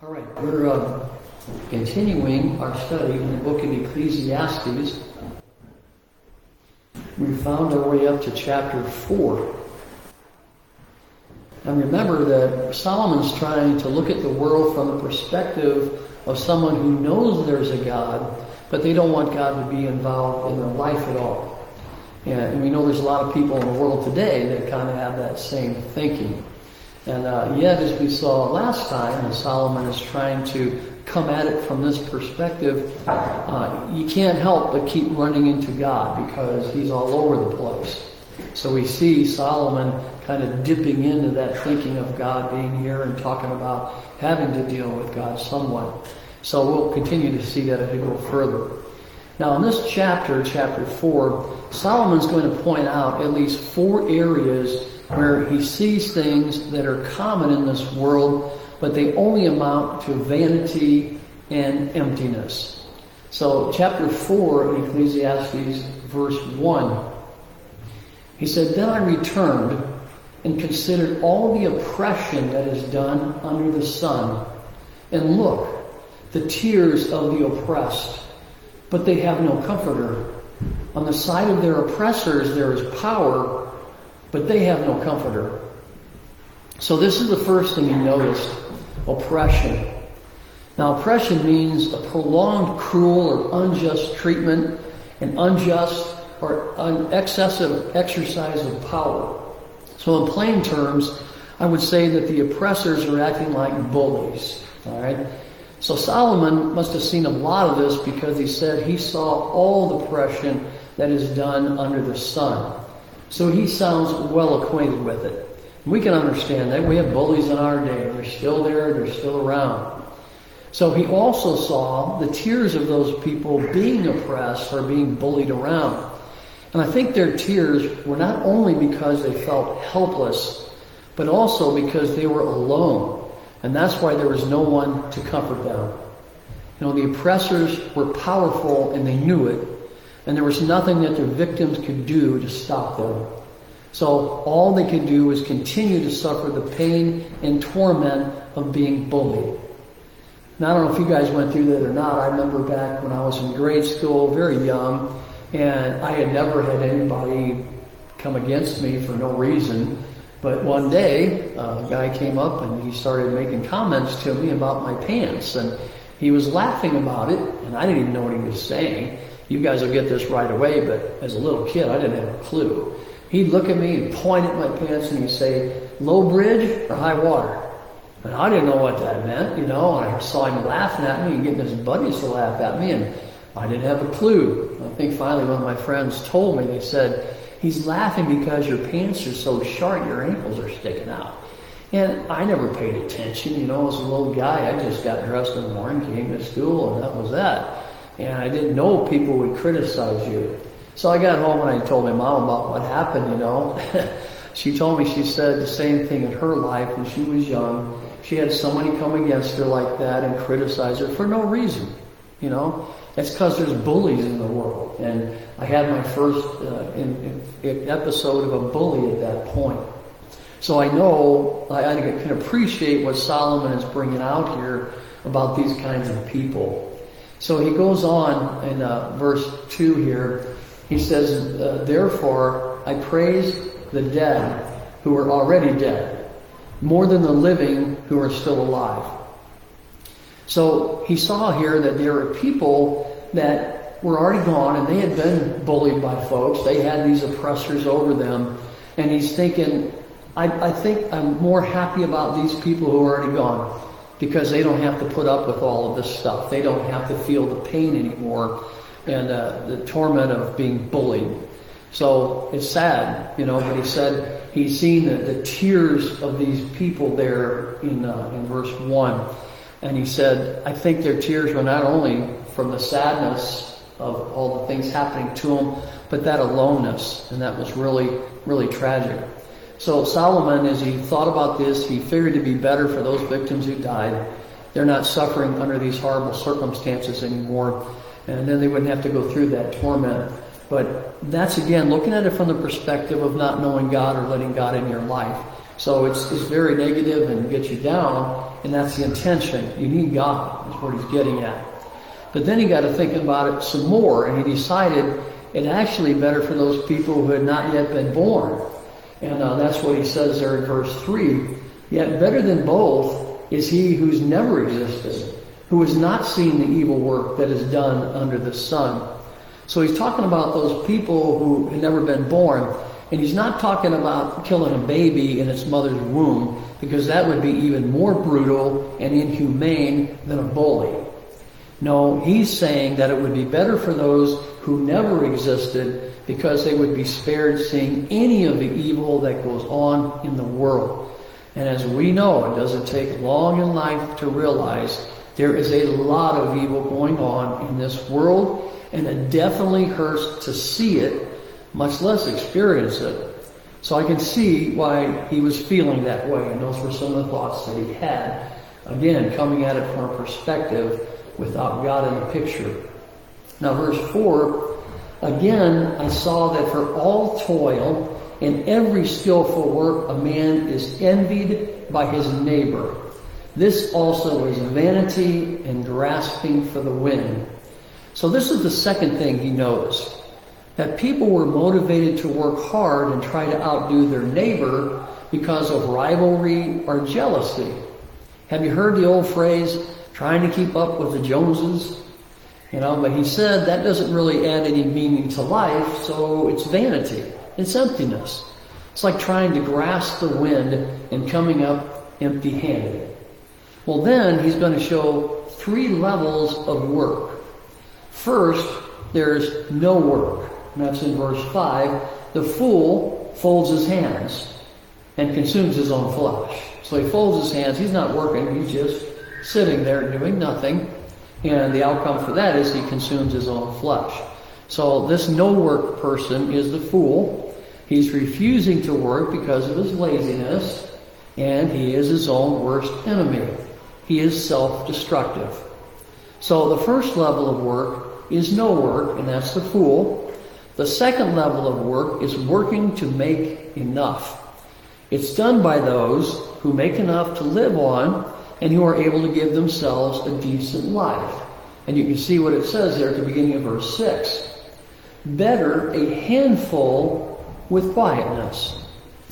All right, we're continuing our study in the book of Ecclesiastes. We found our way up to chapter 4. And remember that Solomon's trying to look at the world from the perspective of someone who knows there's a God, but they don't want God to be involved in their life at all. And we know there's a lot of people in the world today that kind of have that same thinking. And yet, as we saw last time, and Solomon is trying to come at it from this perspective, you can't help but keep running into God because He's all over the place. So we see Solomon kind of dipping into that thinking of God being here and talking about having to deal with God somewhat. So we'll continue to see that as we go further. Now in this chapter, chapter 4, Solomon's going to point out at least 4 areas where he sees things that are common in this world, but they only amount to vanity and emptiness. So chapter 4 in Ecclesiastes, verse 1, he said, "Then I returned and considered all the oppression that is done under the sun. And look, the tears of the oppressed, but they have no comforter. On the side of their oppressors there is power, but they have no comforter." So this is the first thing you notice, oppression. Now oppression means a prolonged cruel or unjust treatment, an unjust or excessive exercise of power. So in plain terms, I would say that the oppressors are acting like bullies. All right. So Solomon must have seen a lot of this because he said he saw all the oppression that is done under the sun. So he sounds well acquainted with it. We can understand that. We have bullies in our day. They're still there. They're still around. So he also saw the tears of those people being oppressed or being bullied around. And I think their tears were not only because they felt helpless, but also because they were alone. And that's why there was no one to comfort them. You know, the oppressors were powerful and they knew it. And there was nothing that their victims could do to stop them. So all they could do was continue to suffer the pain and torment of being bullied. Now, I don't know if you guys went through that or not. I remember back when I was in grade school, very young, and I had never had anybody come against me for no reason. But one day, a guy came up and he started making comments to me about my pants. And he was laughing about it, and I didn't even know what he was saying. You guys will get this right away, but as a little kid, I didn't have a clue. He'd look at me and point at my pants and he'd say, "Low bridge or high water?" And I didn't know what that meant, you know, and I saw him laughing at me and getting his buddies to laugh at me, and I didn't have a clue. I think finally one of my friends told me, they said, "He's laughing because your pants are so short, your ankles are sticking out." And I never paid attention, you know, as a little guy, I just got dressed in the morning, came to school, and that was that. And I didn't know people would criticize you. So I got home and I told my mom about what happened, you know. She told me, she said the same thing in her life when she was young. She had somebody come against her like that and criticize her for no reason, you know. It's because there's bullies in the world. And I had my first episode of a bully at that point. So I know, I can appreciate what Solomon is bringing out here about these kinds of people. So he goes on in verse 2 here. He says, "Therefore I praise the dead who are already dead, more than the living who are still alive." So he saw here that there are people that were already gone and they had been bullied by folks. They had these oppressors over them. And he's thinking, I think I'm more happy about these people who are already gone, because they don't have to put up with all of this stuff. They don't have to feel the pain anymore and the torment of being bullied. So it's sad, you know, but he said he's seen the tears of these people there in verse 1. And he said, I think their tears were not only from the sadness of all the things happening to them, but that aloneness. And that was really, really tragic. So Solomon, as he thought about this, he figured it'd be better for those victims who died. They're not suffering under these horrible circumstances anymore. And then they wouldn't have to go through that torment. But that's, again, looking at it from the perspective of not knowing God or letting God in your life. So it's very negative and gets you down, and that's the intention. You need God, is what he's getting at. But then he got to thinking about it some more, and he decided it actually better for those people who had not yet been born. And that's what he says there in verse 3. Yet better than both is he who's never existed, who has not seen the evil work that is done under the sun. So he's talking about those people who had never been born. And he's not talking about killing a baby in its mother's womb, because that would be even more brutal and inhumane than a bully. No, he's saying that it would be better for those who never existed, because they would be spared seeing any of the evil that goes on in the world. And as we know, it doesn't take long in life to realize there is a lot of evil going on in this world, and it definitely hurts to see it, much less experience it. So I can see why he was feeling that way, and those were some of the thoughts that he had. Again, coming at it from a perspective without God in the picture. Now verse 4, again I saw that for all toil and every skillful work a man is envied by his neighbor. This also is vanity and grasping for the wind. So this is the second thing he noticed, that people were motivated to work hard and try to outdo their neighbor because of rivalry or jealousy. Have you heard the old phrase, trying to keep up with the Joneses? But he said that doesn't really add any meaning to life, so it's vanity. It's emptiness. It's like trying to grasp the wind and coming up empty-handed. Well, then he's going to show 3 levels of work. First, there's no work. And that's in verse 5. The fool folds his hands and consumes his own flesh. So he folds his hands. He's not working. He's just sitting there doing nothing. And the outcome for that is he consumes his own flesh. So this no-work person is the fool. He's refusing to work because of his laziness, and he is his own worst enemy. He is self-destructive. So the first level of work is no work, and that's the fool. The second level of work is working to make enough. It's done by those who make enough to live on and who are able to give themselves a decent life. And you can see what it says there at the beginning of verse 6. Better a handful with quietness.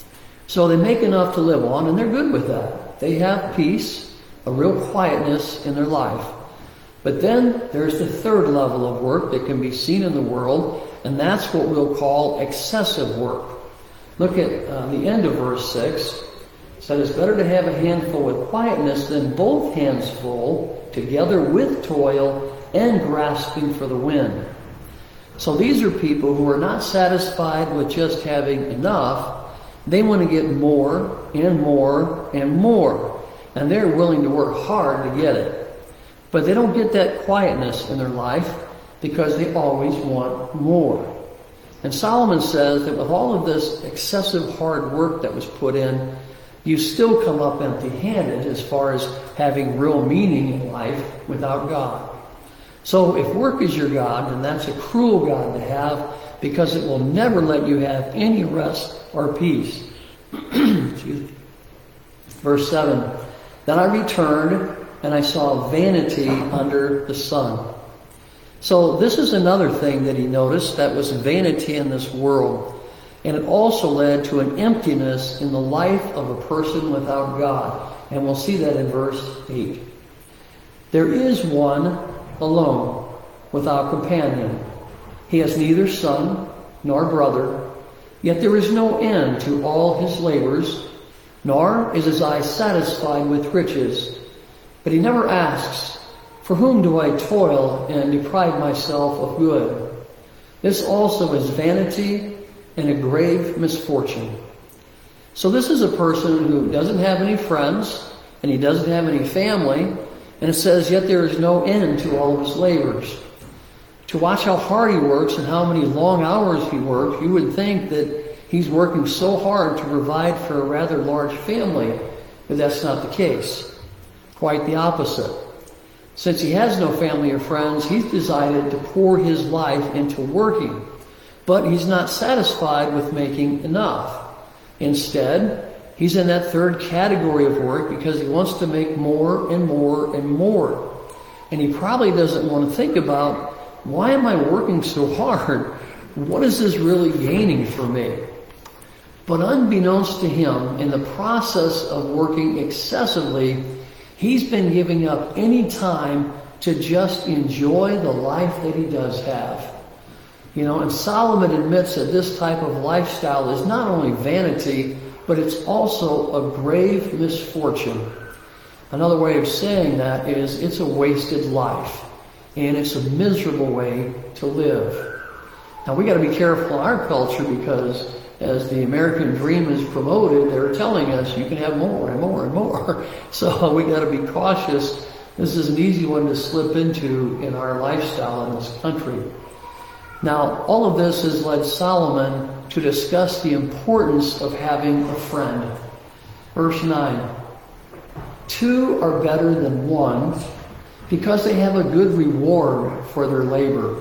So they make enough to live on, and they're good with that. They have peace, a real quietness in their life. But then there's the third level of work that can be seen in the world, and that's what we'll call excessive work. Look at the end of verse 6. It said, it's better to have a handful with quietness than both hands full, together with toil and grasping for the wind. So these are people who are not satisfied with just having enough. They want to get more and more and more. And they're willing to work hard to get it. But they don't get that quietness in their life because they always want more. And Solomon says that with all of this excessive hard work that was put in, you still come up empty-handed as far as having real meaning in life without God. So if work is your God, then that's a cruel God to have, because it will never let you have any rest or peace. Excuse me. Verse 7, then I returned and I saw vanity under the sun. So this is another thing that he noticed, that was vanity in this world. And it also led to an emptiness in the life of a person without God. And we'll see that in verse 8. There is one alone, without companion. He has neither son nor brother, yet there is no end to all his labors, nor is his eye satisfied with riches. But he never asks, for whom do I toil and deprive myself of good? This also is vanity and a grave misfortune. So this is a person who doesn't have any friends, and he doesn't have any family, and it says, yet there is no end to all of his labors. To watch how hard he works and how many long hours he works, you would think that he's working so hard to provide for a rather large family, but that's not the case. Quite the opposite. Since he has no family or friends, he's decided to pour his life into working. But he's not satisfied with making enough. Instead, He's in that third category of work because he wants to make more and more and more. And he probably doesn't want to think about, why am I working so hard? What is this really gaining for me? But unbeknownst to him, in the process of working excessively, he's been giving up any time to just enjoy the life that he does have. And Solomon admits that this type of lifestyle is not only vanity, but it's also a grave misfortune. Another way of saying that is it's a wasted life, and it's a miserable way to live. Now we got to be careful in our culture, because as the American dream is promoted, they're telling us you can have more and more and more. So we got to be cautious. This is an easy one to slip into in our lifestyle in this country. Now, all of this has led Solomon to discuss the importance of having a friend. Verse 9. 2 are better than 1 because they have a good reward for their labor.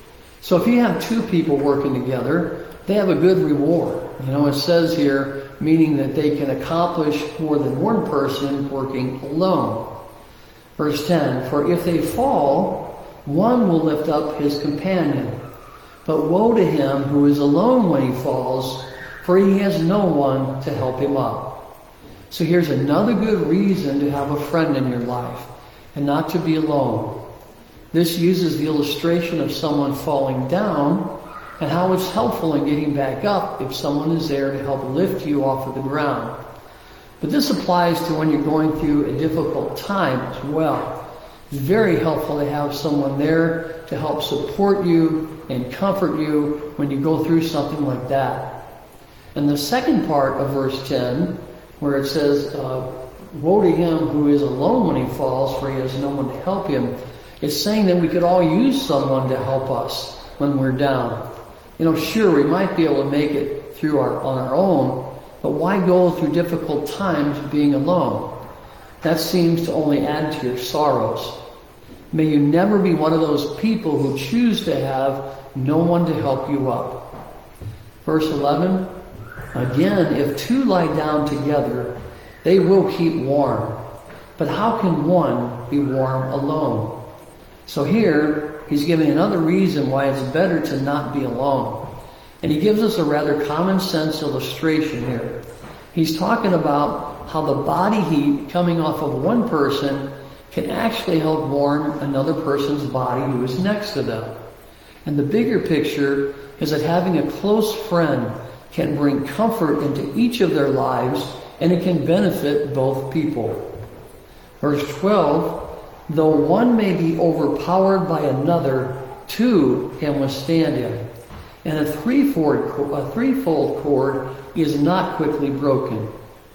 So if you have 2 people working together, they have a good reward. It says here, meaning that they can accomplish more than one person working alone. Verse 10, for if they fall, one will lift up his companion. But woe to him who is alone when he falls, for he has no one to help him up. So here's another good reason to have a friend in your life, and not to be alone. This uses the illustration of someone falling down, and how it's helpful in getting back up if someone is there to help lift you off of the ground. But this applies to when you're going through a difficult time as well. It's very helpful to have someone there to help support you and comfort you when you go through something like that. And the second part of verse 10, where it says, woe to him who is alone when he falls, for he has no one to help him. It's saying that we could all use someone to help us when we're down. Sure, we might be able to make it through on our own, but why go through difficult times being alone? That seems to only add to your sorrows. May you never be one of those people who choose to have no one to help you up. Verse 11, again, if 2 lie down together, they will keep warm. But how can one be warm alone? So here, he's giving another reason why it's better to not be alone. And he gives us a rather common sense illustration here. He's talking about how the body heat coming off of one person can actually help warm another person's body who is next to them. And the bigger picture is that having a close friend can bring comfort into each of their lives, and it can benefit both people. Verse 12, though one may be overpowered by another, 2 can withstand him. And a threefold cord is not quickly broken.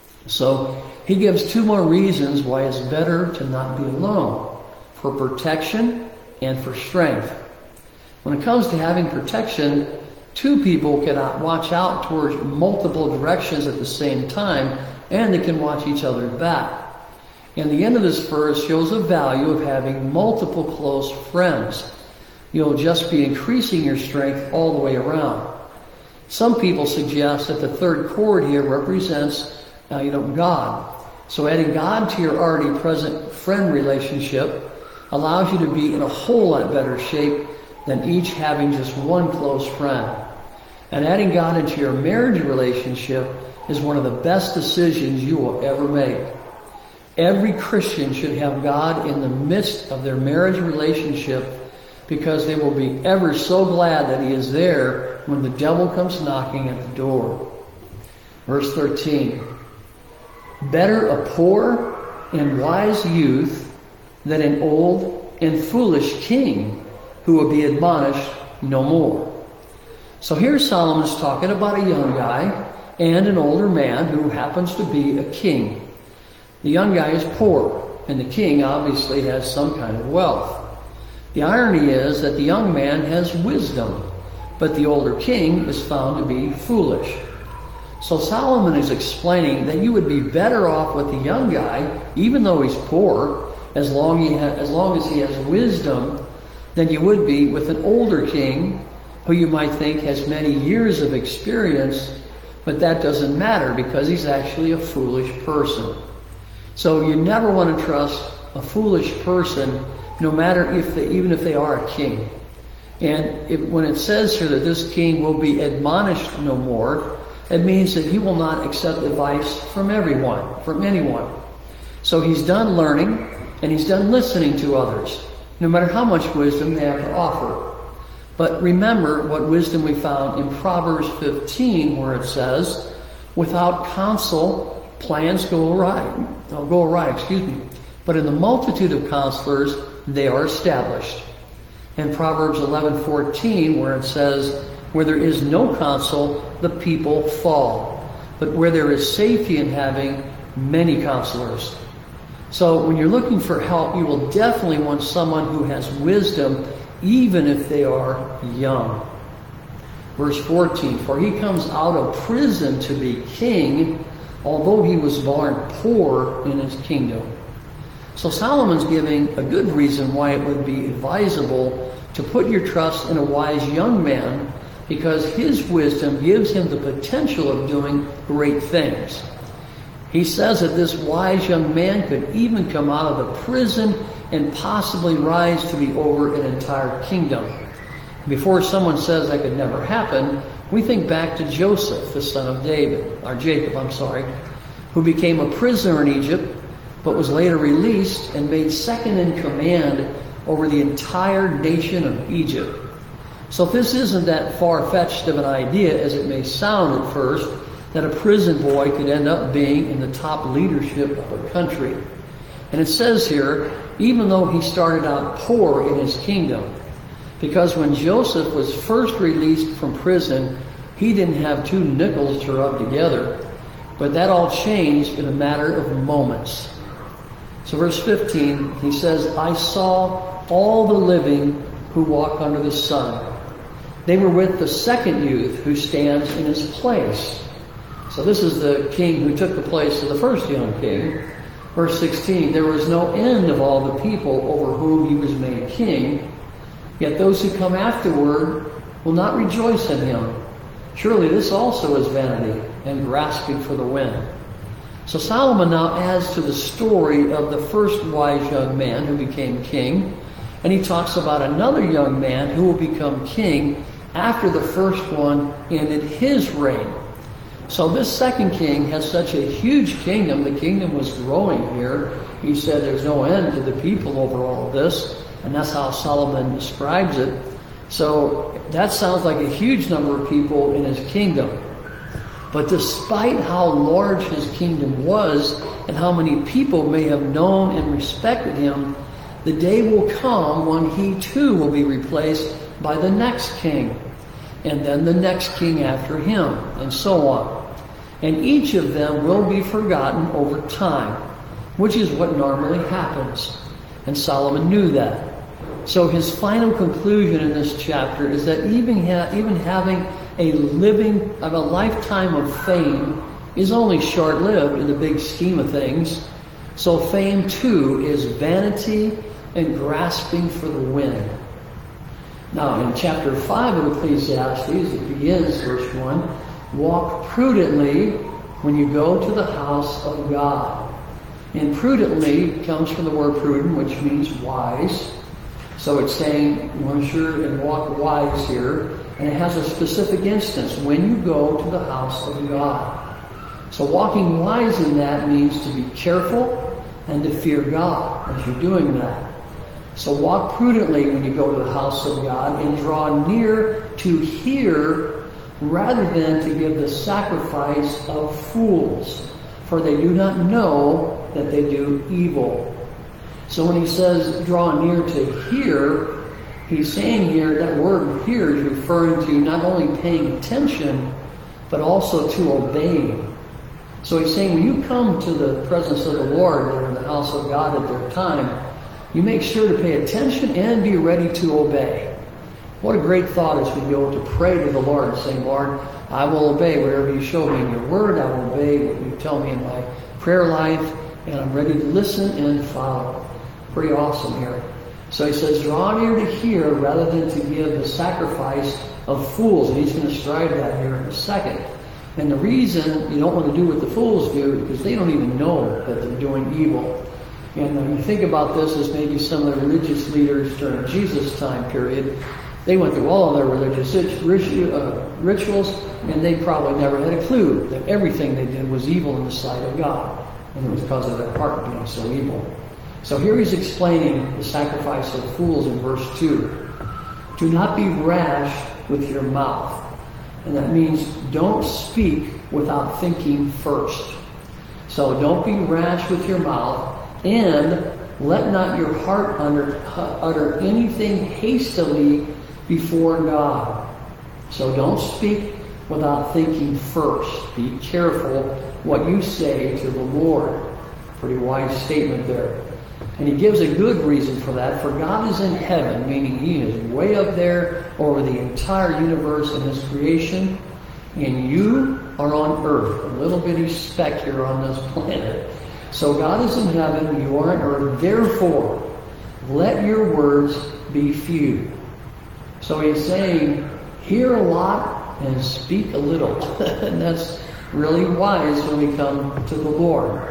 So he gives 2 more reasons why it's better to not be alone: for protection and for strength. When it comes to having protection, 2 people cannot watch out towards multiple directions at the same time, and they can watch each other back. And the end of this verse shows the value of having multiple close friends. You'll just be increasing your strength all the way around. Some people suggest that the third cord here represents, God. So adding God to your already present friend relationship allows you to be in a whole lot better shape than each having just one close friend. And adding God into your marriage relationship is one of the best decisions you will ever make. Every Christian should have God in the midst of their marriage relationship, because they will be ever so glad that he is there when the devil comes knocking at the door. Verse 13. Better a poor and wise youth than an old and foolish king who will be admonished no more. So here Solomon's talking about a young guy and an older man who happens to be a king. The young guy is poor, and the king obviously has some kind of wealth. The irony is that the young man has wisdom, but the older king is found to be foolish. So Solomon is explaining that you would be better off with the young guy, even though he's poor, as long as he has wisdom, than you would be with an older king who you might think has many years of experience, But that doesn't matter because he's actually a foolish person. So you never want to trust a foolish person, no matter even if they are a king. And when it says here that this king will be admonished no more, it means that he will not accept advice from anyone. So he's done learning and he's done listening to others, no matter how much wisdom they have to offer. But remember what wisdom we found in Proverbs 15, where it says, without counsel, plans go awry. But in the multitude of counselors, they are established. In Proverbs 11:14, where it says, where there is no counsel, the people fall. But where there is safety in having many counselors. So when you're looking for help, you will definitely want someone who has wisdom, even if they are young. Verse 14, for he comes out of prison to be king, although he was born poor in his kingdom. So Solomon's giving a good reason why it would be advisable to put your trust in a wise young man, because his wisdom gives him the potential of doing great things. He says that this wise young man could even come out of the prison and possibly rise to be over an entire kingdom. Before someone says that could never happen, we think back to Joseph, the son of Jacob, who became a prisoner in Egypt, but was later released and made second in command over the entire nation of Egypt. So if this isn't that far-fetched of an idea as it may sound at first, that a prison boy could end up being in the top leadership of a country. And it says here, even though he started out poor in his kingdom, because when Joseph was first released from prison, he didn't have 2 nickels to rub together. But that all changed in a matter of moments. So verse 15, he says, I saw all the living who walk under the sun. They were with the second youth who stands in his place. So this is the king who took the place of the first young king. Verse 16, there was no end of all the people over whom he was made king. Yet those who come afterward will not rejoice in him. Surely this also is vanity and grasping for the wind. So Solomon now adds to the story of the first wise young man who became king. And he talks about another young man who will become king after the first one ended his reign. So this second king has such a huge kingdom. The kingdom was growing here. He said there's no end to the people over all of this. And that's how Solomon describes it. So that sounds like a huge number of people in his kingdom. But despite how large his kingdom was and how many people may have known and respected him, the day will come when he too will be replaced by the next king, and then the next king after him, and so on. And each of them will be forgotten over time, which is what normally happens. And Solomon knew that. So his final conclusion in this chapter is that even having a lifetime of fame is only short-lived in the big scheme of things. So fame too is vanity and grasping for the wind. Now in chapter 5 of Ecclesiastes, it begins, verse 1, walk prudently when you go to the house of God. And prudently comes from the word prudent, which means wise. So it's saying you want to sure and walk wise here. And it has a specific instance, when you go to the house of God. So walking wise in that means to be careful and to fear God as you're doing that. So walk prudently when you go to the house of God and draw near to hear rather than to give the sacrifice of fools, for they do not know that they do evil. So when he says draw near to hear, he's saying here, that word here is referring to not only paying attention, but also to obeying. So he's saying when you come to the presence of the Lord or in the house of God at their time, you make sure to pay attention and be ready to obey. What a great thought as we go to pray to the Lord, saying, Lord, I will obey whatever you show me in your word. I will obey what you tell me in my prayer life, and I'm ready to listen and follow. Pretty awesome here. So he says, draw near to hear rather than to give the sacrifice of fools. And he's going to strive that here in a second. And the reason you don't want to do what the fools do, because they don't even know that they're doing evil. And when you think about this as maybe some of the religious leaders during Jesus' time period, they went through all of their religious rituals, and they probably never had a clue that everything they did was evil in the sight of God. And it was because of their heart being so evil. So here he's explaining the sacrifice of fools in verse 2. Do not be rash with your mouth. And that means don't speak without thinking first. So don't be rash with your mouth, and let not your heart utter anything hastily before God. So don't speak without thinking first. Be careful what you say to the Lord. Pretty wise statement there. And he gives a good reason for that. For God is in heaven, meaning he is way up there over the entire universe and his creation. And you are on earth, a little bitty speck here on this planet. So God is in heaven, you are on earth. Therefore, let your words be few. So he's saying, hear a lot and speak a little. And that's really wise when we come to the Lord.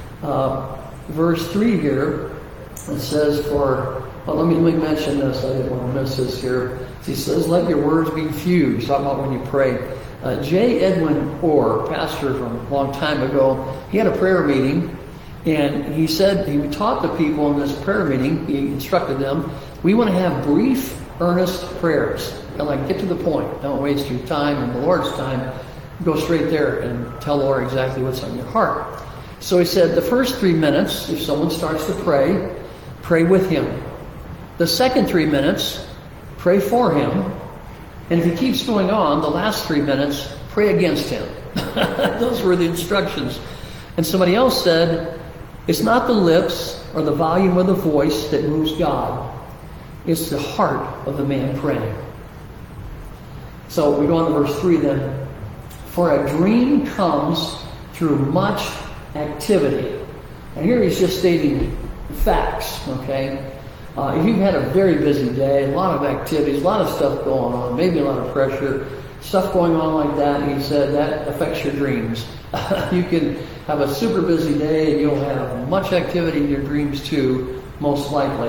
Verse 3 here, it says let me mention this. I didn't want to miss this here. He says, let your words be few. He's talking about when you pray. J. Edwin Orr, pastor from a long time ago, he had a prayer meeting, and he said he taught the people in this prayer meeting, he instructed them, we want to have brief, earnest prayers. And like, get to the point. Don't waste your time and the Lord's time. Go straight there and tell the Lord exactly what's on your heart. So he said the first 3 minutes, if someone starts to pray, pray with him. The second 3 minutes, pray for him. And if he keeps going on, the last 3 minutes, pray against him. Those were the instructions. And somebody else said, it's not the lips or the volume of the voice that moves God. It's the heart of the man praying. So we go on to verse 3 then. For a dream comes through much activity. And here he's just stating facts, okay? If you've had a very busy day, a lot of activities, a lot of stuff going on, maybe a lot of pressure, stuff going on like that, he said that affects your dreams. You can have a super busy day and you'll have much activity in your dreams too, most likely.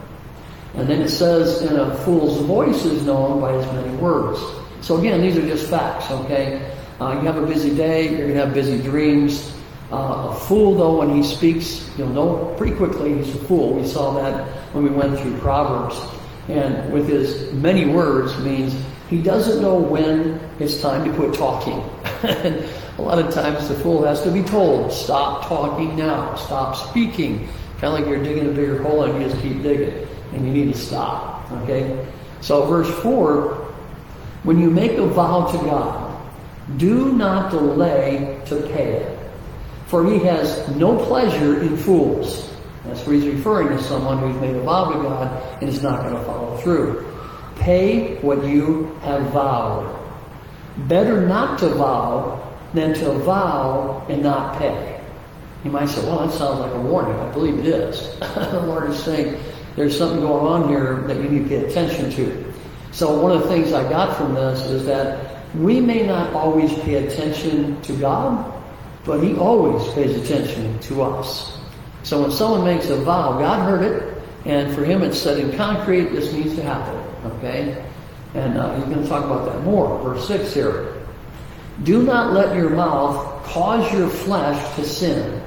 And then it says, in a fool's voice is known by his many words. So again, these are just facts, okay? You have a busy day, you're going to have busy dreams. A fool, though, when he speaks, you'll know pretty quickly he's a fool. We saw that when we went through Proverbs. And with his many words means he doesn't know when it's time to quit talking. And a lot of times the fool has to be told, stop talking now, stop speaking. Kind of like you're digging a bigger hole and you just keep digging. And you need to stop, okay? So verse 4, when you make a vow to God, do not delay to pay it. For he has no pleasure in fools. That's where he's referring to someone who's made a vow to God and is not going to follow through. Pay what you have vowed. Better not to vow than to vow and not pay. You might say, well, that sounds like a warning. I believe it is. The Lord is saying there's something going on here that you need to pay attention to. So one of the things I got from this is that we may not always pay attention to God, but he always pays attention to us. So when someone makes a vow, God heard it, and for him it's set in concrete, this needs to happen, okay? And he's going to talk about that more. Verse 6 here. Do not let your mouth cause your flesh to sin,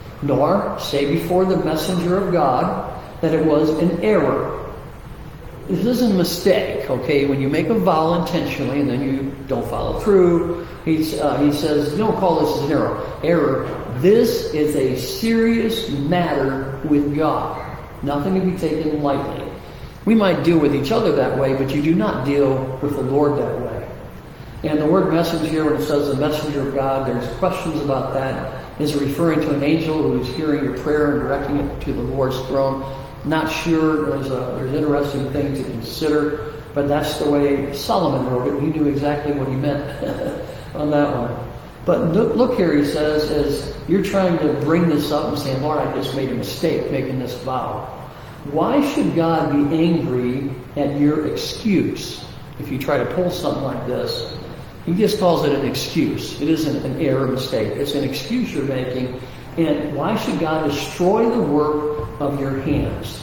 nor say before the messenger of God that it was an error. This isn't a mistake, okay? When you make a vow intentionally and then you don't follow through, he says, don't call this an error. This is a serious matter with God. Nothing to be taken lightly. We might deal with each other that way, but you do not deal with the Lord that way. And the word message here, when it says the messenger of God, there's questions about that. Is it referring to an angel who's hearing your prayer and directing it to the Lord's throne? Not sure. There's interesting things to consider, but that's the way Solomon wrote it. He knew exactly what he meant on that one. But look here, he says, as you're trying to bring this up and saying, Lord, I just made a mistake making this vow. Why should God be angry at your excuse if you try to pull something like this? He just calls it an excuse. It isn't an error, mistake. It's an excuse you're making. And why should God destroy the work of your hands?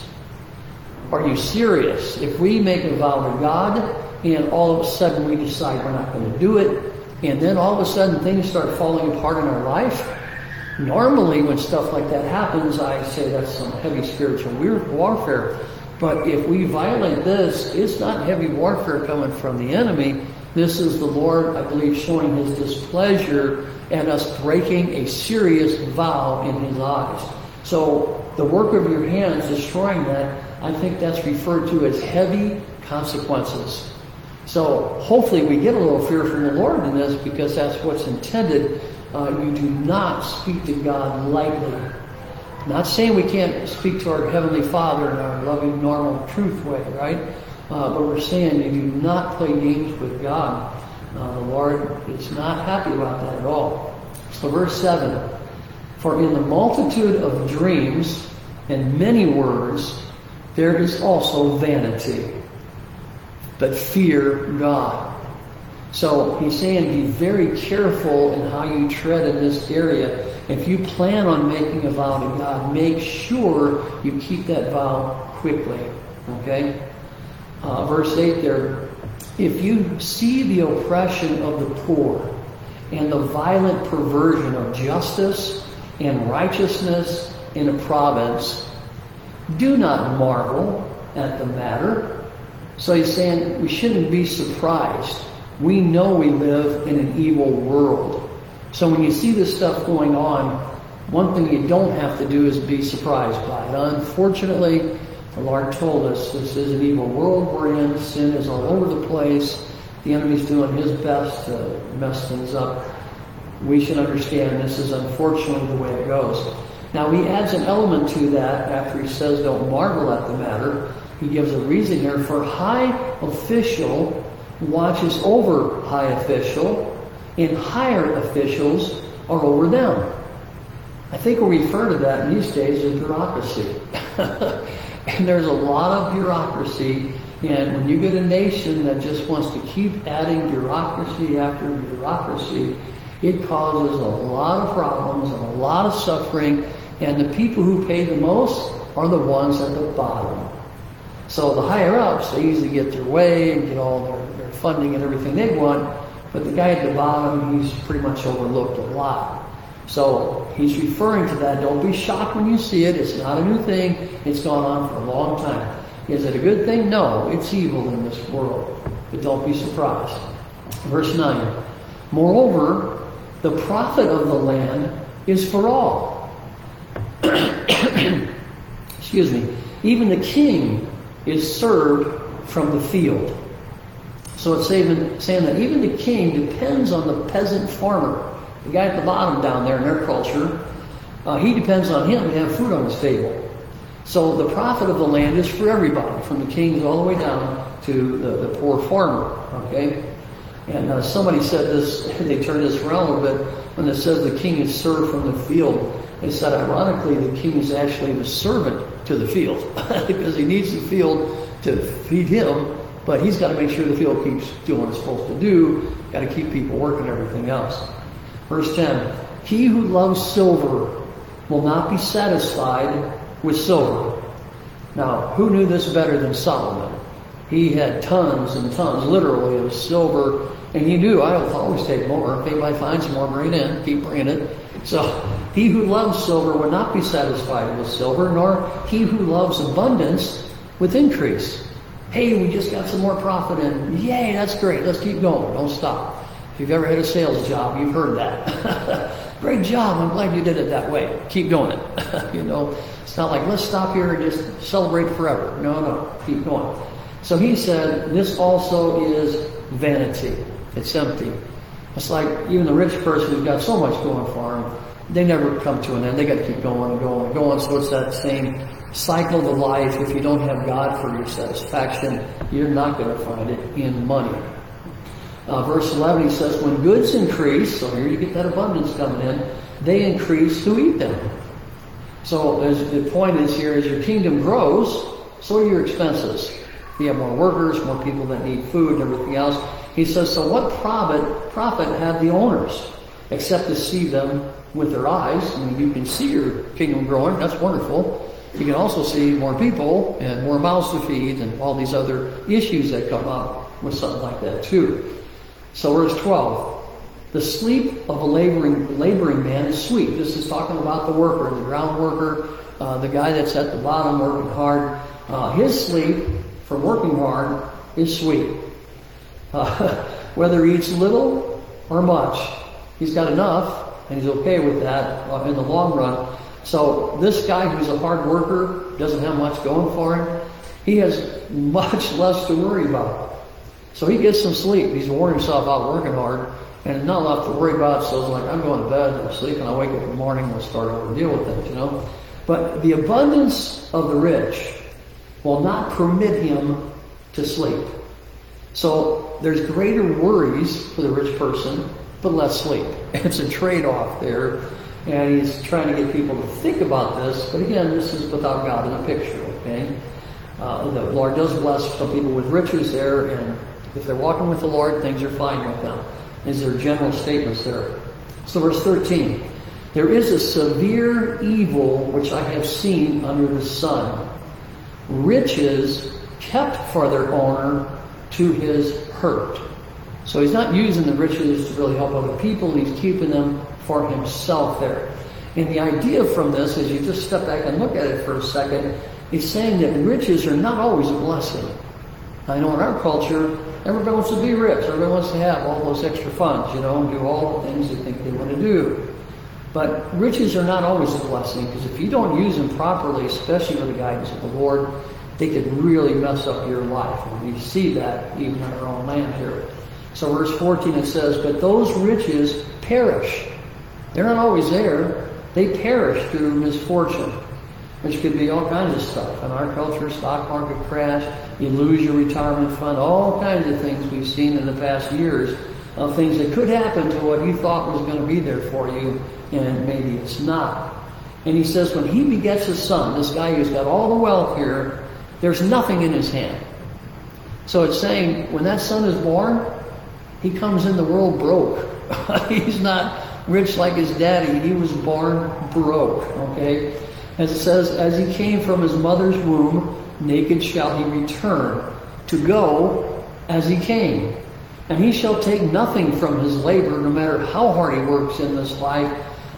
Are you serious? If we make a vow to God and all of a sudden we decide we're not going to do it, and then all of a sudden things start falling apart in our life, normally when stuff like that happens, I say that's some heavy spiritual warfare. But if we violate this, it's not heavy warfare coming from the enemy. This is the Lord, I believe, showing his displeasure and us breaking a serious vow in his eyes. So the work of your hands, destroying that, I think that's referred to as heavy consequences. So hopefully we get a little fear from the Lord in this, because that's what's intended. You do not speak to God lightly. Not saying we can't speak to our Heavenly Father in our loving, normal, truth way, right? But we're saying you do not play games with God. The Lord is not happy about that at all. So verse 7, for in the multitude of dreams and many words, there is also vanity. But fear God. So he's saying be very careful in how you tread in this area. If you plan on making a vow to God, make sure you keep that vow quickly. Okay? Verse 8 there, if you see the oppression of the poor and the violent perversion of justice and righteousness in a province, do not marvel at the matter. So he's saying we shouldn't be surprised. We know we live in an evil world. So when you see this stuff going on, one thing you don't have to do is be surprised by it. Unfortunately, the Lord told us this is an evil world we're in. Sin is all over the place. The enemy's doing his best to mess things up. We should understand this is unfortunately the way it goes. Now he adds an element to that after he says don't marvel at the matter. He gives a reason here. For high official watches over high official, and higher officials are over them. I think we refer to that in these days as bureaucracy. And there's a lot of bureaucracy, and when you get a nation that just wants to keep adding bureaucracy after bureaucracy, it causes a lot of problems and a lot of suffering, and the people who pay the most are the ones at the bottom. So the higher ups, they usually get their way and get all their funding and everything they want, but the guy at the bottom, he's pretty much overlooked a lot. So he's referring to that. Don't be shocked when you see it. It's not a new thing. It's gone on for a long time. Is it a good thing? No, it's evil in this world. But don't be surprised. Verse 9. Moreover, the profit of the land is for all. Excuse me. Even the king is served from the field. So it's saying that even the king depends on the peasant farmer. The guy at the bottom down there in their culture, he depends on him to have food on his table. So the profit of the land is for everybody, from the kings all the way down to the poor farmer. Okay? And somebody said this, they turned this around a little bit, when it says the king is served from the field. They said, ironically, the king is actually the servant to the field, because he needs the field to feed him, but he's got to make sure the field keeps doing what it's supposed to do, got to keep people working, everything else. Verse 10, he who loves silver will not be satisfied with silver. Now, who knew this better than Solomon? He had tons and tons, literally, of silver, and he knew, I will always take more. If anybody finds more, bring it in, keep bringing it. So, he who loves silver will not be satisfied with silver, nor he who loves abundance with increase. Hey, we just got some more profit in. Yay, that's great. Let's keep going. Don't stop. If you've ever had a sales job, you've heard that. Great job. I'm glad you did it that way. Keep doing it. You know, it's not like, let's stop here and just celebrate forever. No. Keep going. So he said, this also is vanity. It's empty. It's like even the rich person who's got so much going for them, they never come to an end. They got to keep going and going and going. So it's that same cycle of life. If you don't have God for your satisfaction, you're not going to find it in money. Verse 11, he says, when goods increase, so here you get that abundance coming in, they increase who eat them. So the point is here, as your kingdom grows, so are your expenses. You have more workers, more people that need food and everything else. He says, so what profit have the owners except to see them with their eyes? I mean, you can see your kingdom growing. That's wonderful. You can also see more people and more mouths to feed and all these other issues that come up with something like that too. So verse 12. The sleep of a laboring man is sweet. This is talking about the worker, the ground worker, the guy that's at the bottom working hard. His sleep from working hard is sweet. Whether he eats little or much, he's got enough, and he's okay with that in the long run. So this guy who's a hard worker, doesn't have much going for him, he has much less to worry about. So he gets some sleep. He's worn himself out working hard, and not a lot to worry about. So it's like, I'm going to bed, I'm sleeping, I wake up in the morning, we'll start over and deal with things, you know. But the abundance of the rich will not permit him to sleep. So there's greater worries for the rich person, but less sleep. It's a trade-off there. And he's trying to get people to think about this. But again, this is without God in the picture, okay? The Lord does bless some people with riches there, and if they're walking with the Lord, things are fine with them. These are general statements there. So verse 13. There is a severe evil which I have seen under the sun. Riches kept for their owner to his hurt. So he's not using the riches to really help other people. He's keeping them for himself there. And the idea from this, as you just step back and look at it for a second, is saying that riches are not always a blessing. I know in our culture, everybody wants to be rich. Everybody wants to have all those extra funds, you know, and do all the things they think they want to do. But riches are not always a blessing, because if you don't use them properly, especially with the guidance of the Lord, they could really mess up your life. And we see that even in our own land here. So verse 14 it says, but those riches perish. They're not always there. They perish through misfortune, which could be all kinds of stuff. In our culture, stock market crash, you lose your retirement fund, all kinds of things we've seen in the past years of things that could happen to what you thought was going to be there for you, and maybe it's not. And he says when he begets a son, this guy who's got all the wealth here, there's nothing in his hand. So it's saying when that son is born, he comes in the world broke. He's not rich like his daddy. He was born broke, okay? As it says, as he came from his mother's womb, naked shall he return, to go as he came. And he shall take nothing from his labor, no matter how hard he works in this life,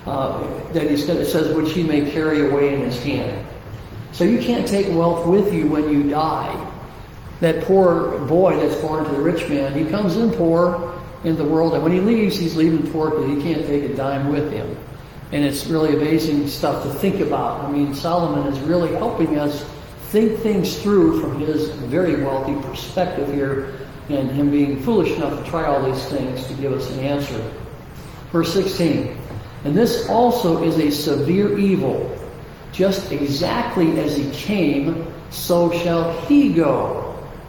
it says, which he may carry away in his hand. So you can't take wealth with you when you die. That poor boy that's born to the rich man, he comes in poor in the world, and when he leaves, he's leaving poor because he can't take a dime with him. And it's really amazing stuff to think about. I mean, Solomon is really helping us think things through from his very wealthy perspective here, and him being foolish enough to try all these things to give us an answer. Verse 16, and this also is a severe evil. Just exactly as he came, so shall he go.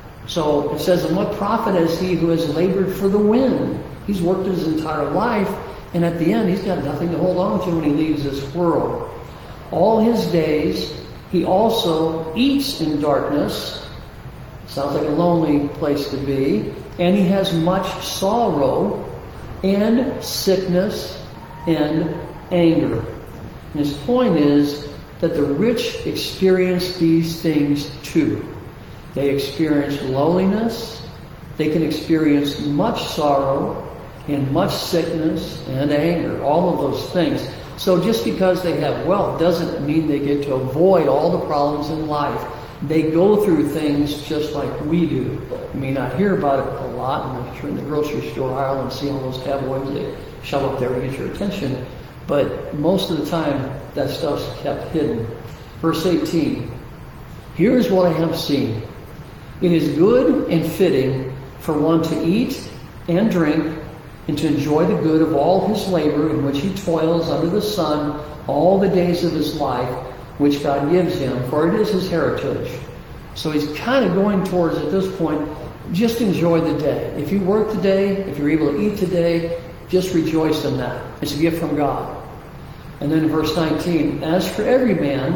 So it says, and what profit has he who has labored for the wind? He's worked his entire life, and at the end, he's got nothing to hold on to when he leaves this world. All his days, he also eats in darkness. Sounds like a lonely place to be. And he has much sorrow and sickness and anger. And his point is that the rich experience these things too. They experience loneliness. They can experience much sorrow and much sickness and anger. All of those things. So just because they have wealth doesn't mean they get to avoid all the problems in life. They go through things just like we do. You may not hear about it a lot, and if you're in the grocery store aisle and see all those tabloids, they shove up there to get your attention. But most of the time, that stuff's kept hidden. Verse 18, here's what I have seen. It is good and fitting for one to eat and drink and to enjoy the good of all his labor in which he toils under the sun all the days of his life, which God gives him, for it is his heritage. So he's kind of going towards, at this point, just enjoy the day. If you work today, if you're able to eat today, just rejoice in that. It's a gift from God. And then in verse 19, as for every man,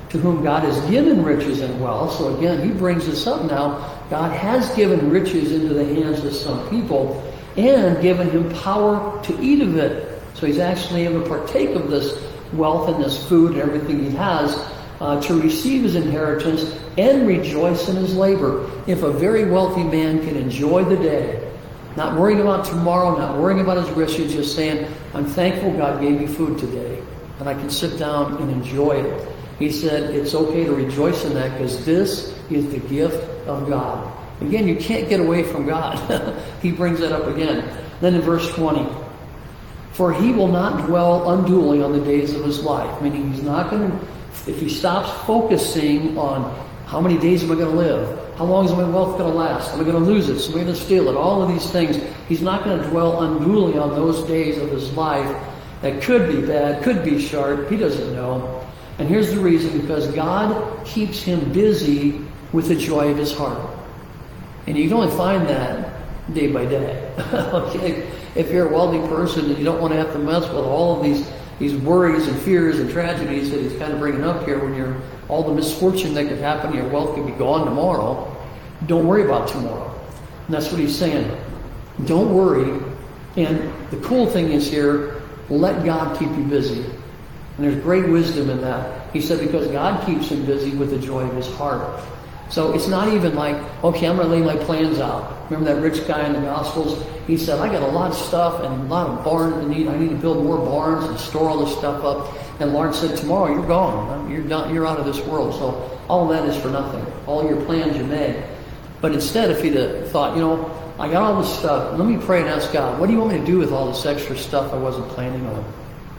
to whom God has given riches and wealth. So again, he brings this up now. God has given riches into the hands of some people and given him power to eat of it. So he's actually able to partake of this wealth and this food and everything he has to receive his inheritance and rejoice in his labor. If a very wealthy man can enjoy the day, not worrying about tomorrow, not worrying about his riches, just saying, I'm thankful God gave me food today, and I can sit down and enjoy it. He said it's okay to rejoice in that because this is the gift of God. Again, you can't get away from God. He brings that up again. Then in verse 20, for he will not dwell unduly on the days of his life. Meaning he's not going to, if he stops focusing on how many days am I going to live? How long is my wealth going to last? Am I going to lose it? Am I going to steal it? All of these things. He's not going to dwell unduly on those days of his life that could be bad, could be sharp. He doesn't know. And here's the reason, because God keeps him busy with the joy of his heart. And you can only find that day by day. Okay? If you're a wealthy person and you don't want to have to mess with all of these worries and fears and tragedies that he's kind of bringing up here, when you're all the misfortune that could happen, your wealth could be gone tomorrow, don't worry about tomorrow. And that's what he's saying. Don't worry. And the cool thing is here, let God keep you busy. And there's great wisdom in that. He said because God keeps him busy with the joy of his heart. So it's not even like, okay, I'm going to lay my plans out. Remember that rich guy in the Gospels? He said, I got a lot of stuff and a lot of barns to need. I need to build more barns and store all this stuff up. And Lord said, tomorrow you're gone. You're done. You're out of this world. So all of that is for nothing. All your plans you made. But instead, if he'd have thought, I got all this stuff. Let me pray and ask God, what do you want me to do with all this extra stuff I wasn't planning on?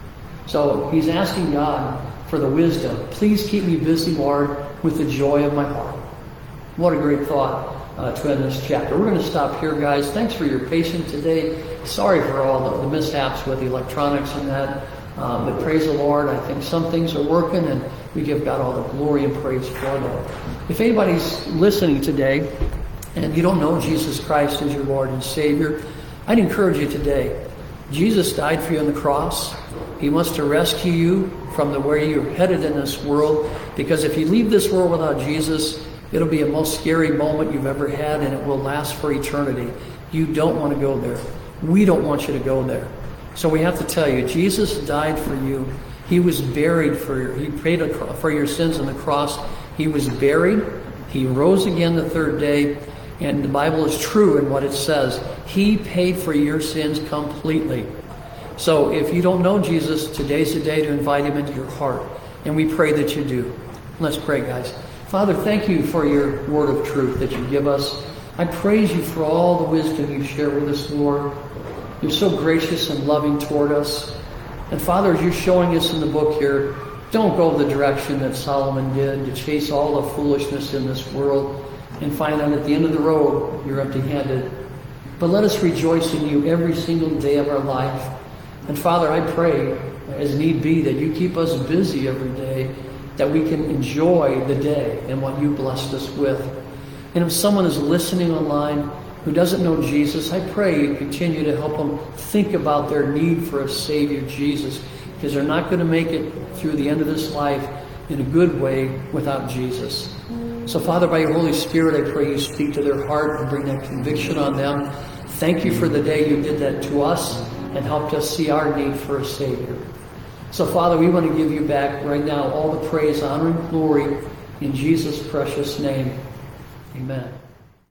So he's asking God for the wisdom. Please keep me busy, Lord, with the joy of my heart. What a great thought to end this chapter. We're going to stop here, guys. Thanks for your patience today. Sorry for all the mishaps with the electronics and that. But praise the Lord. I think some things are working, and we give God all the glory and praise for that. If anybody's listening today and you don't know Jesus Christ as your Lord and Savior, I'd encourage you today. Jesus died for you on the cross. He wants to rescue you from where you're headed in this world. Because if you leave this world without Jesus, it'll be a most scary moment you've ever had, and it will last for eternity. You don't want to go there. We don't want you to go there. So we have to tell you, Jesus died for you. He was buried for you. He paid for your sins on the cross. He was buried. He rose again the third day. And the Bible is true in what it says. He paid for your sins completely. So if you don't know Jesus, today's the day to invite him into your heart. And we pray that you do. Let's pray, guys. Father, thank you for your word of truth that you give us. I praise you for all the wisdom you share with us, Lord. You're so gracious and loving toward us. And Father, as you're showing us in the book here, don't go the direction that Solomon did, to chase all the foolishness in this world and find out at the end of the road you're empty-handed. But let us rejoice in you every single day of our life. And Father, I pray, as need be, that you keep us busy every day, that we can enjoy the day and what you blessed us with. And if someone is listening online who doesn't know Jesus, I pray you continue to help them think about their need for a Savior, Jesus, because they're not going to make it through the end of this life in a good way without Jesus. So Father, by your Holy Spirit, I pray you speak to their heart and bring that conviction on them. Thank you for the day you did that to us and helped us see our need for a Savior. So Father, we want to give you back right now all the praise, honor, and glory in Jesus' precious name. Amen.